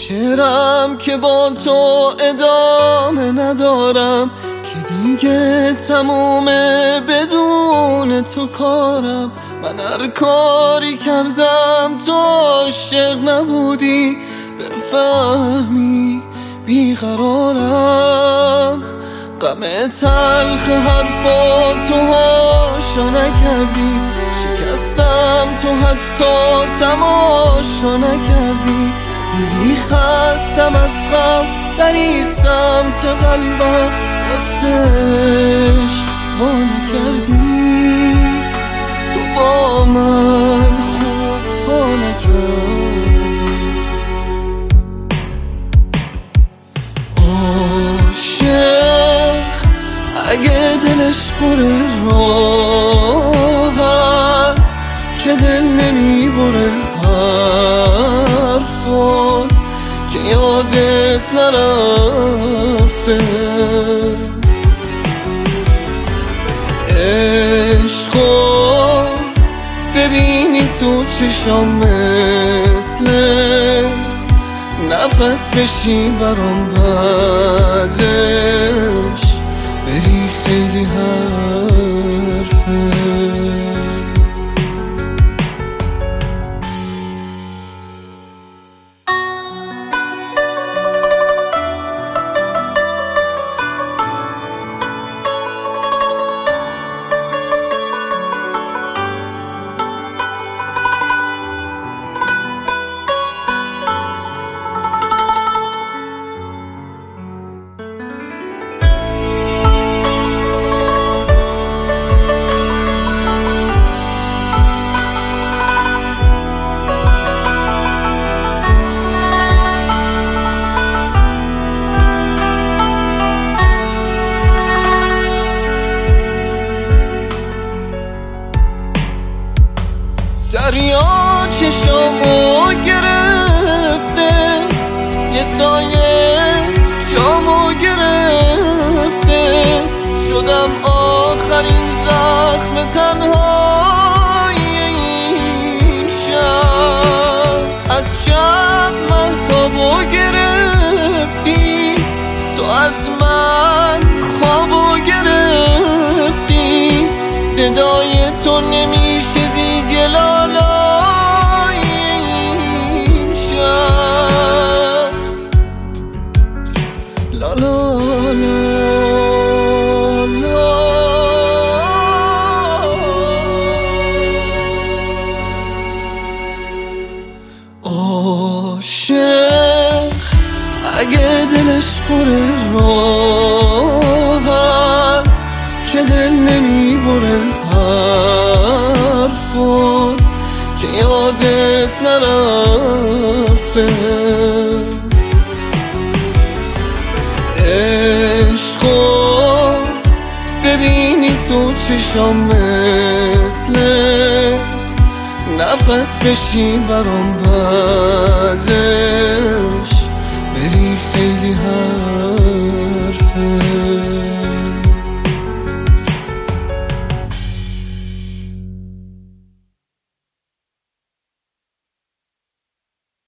شعرم که با تو ادامه ندارم، که دیگه تمومه بدون تو کارم. من هر کاری کردم تو عاشق نبودی، بفهمی بیقرارم. غم تلخ حرفاتو هاشا نکردی، شکستم تو حتی تماشا نکردی. دیدی خستم از غم دری سمت قلبم، واسه عشق وا نکردی. تو با من خوب تا نکردی. عاشق اگه دلش بره راحت، که دل نمیبره حرفات، که یادت نرفته. عشقو ببینی تو چشام مثل نفس بشی برام، بعدش بری خیلی حرفه. دریا چشامو گرفته، یه سایه جامو گرفته. شدم آخرین زخم تنهای این شب. از شب مهتابو گرفتی، تو از من خوابو گرفتی. صدای تو نمیشه دیگه لالای این شب. لالا لالا. عاشق اگه دلش بره راحت، که دل نمیبره حرفات، که یادت نرفته. عشقو ببینی تو چشام مثل نفس بشی برام،